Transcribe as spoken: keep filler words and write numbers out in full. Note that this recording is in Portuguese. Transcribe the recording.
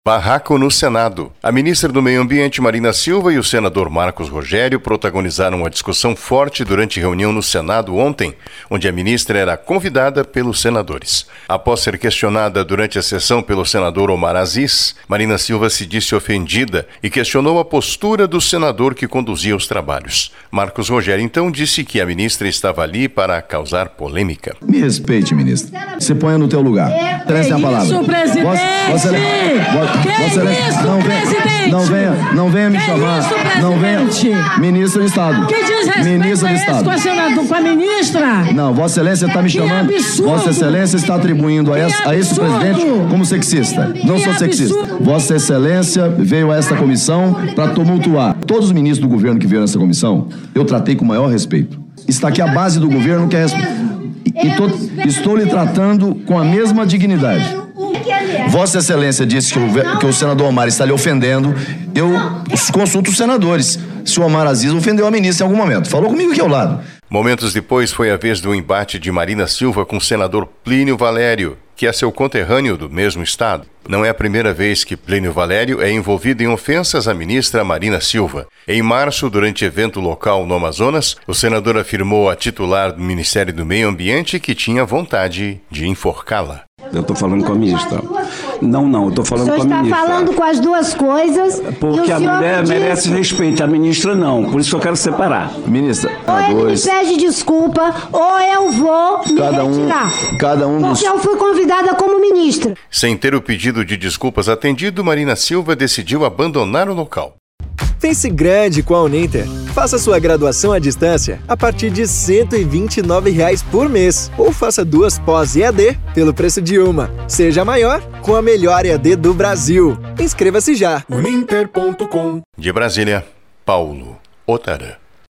Barraco no Senado. A ministra do Meio Ambiente, Marina Silva, e o senador Marcos Rogério protagonizaram uma discussão forte durante reunião no Senado ontem, onde a ministra era convidada pelos senadores. Após ser questionada durante a sessão pelo senador Omar Aziz, Marina Silva se disse ofendida e questionou a postura do senador que conduzia os trabalhos. Marcos Rogério, então, disse que a ministra estava ali para causar polêmica. Me respeite, ministra. Se ponha no teu lugar. Excelência, a palavra. Isso, presidente! Vossa, vossa, Que vossa excelência, isso, não venha, presidente? não venha, não venha me Que chamar. isso, não venha. presidente? Ministro do Estado. Que desrespeito Ministro do é esse Estado. com a, senador, com a ministra? Não, Vossa Excelência está me Que chamando. absurdo. Vossa Excelência está atribuindo a, esse, a esse absurdo. presidente como sexista. Não Que sou sexista. absurdo. Vossa Excelência veio a esta comissão para tumultuar. Todos os ministros do governo que vieram nessa comissão, eu tratei com o maior respeito. Está aqui a base do governo que é e tô, estou lhe tratando com a mesma dignidade. Vossa Excelência disse que o, que o senador Omar está lhe ofendendo. Eu consulto os senadores. Se o Omar Aziz ofendeu a ministra em algum momento. Falou comigo aqui ao lado. Momentos depois foi a vez do embate de Marina Silva com o senador Plínio Valério, que é seu conterrâneo do mesmo estado. Não é a primeira vez que Plínio Valério é envolvido em ofensas à ministra Marina Silva. Em março, durante evento local no Amazonas, o senador afirmou à titular do Ministério do Meio Ambiente que tinha vontade de enforcá-la. Eu estou falando com a ministra. Não, não, eu estou falando com a ministra. O senhor está falando com as duas coisas. Porque a mulher merece respeito, a ministra não. Por isso que eu quero separar. Ministra, ou ele dois. me pede desculpa, ou eu vou me cada um, retirar. Cada um dos... Porque eu fui convidada como ministra. Sem ter o pedido de desculpas atendido, Marina Silva decidiu abandonar o local. Pense grande com a Uninter. Faça sua graduação à distância a partir de cento e vinte e nove reais por mês. Ou faça duas pós E A D pelo preço de uma. Seja maior com a melhor E A D do Brasil. Inscreva-se já. uninter ponto com. De Brasília, Paulo Otarã.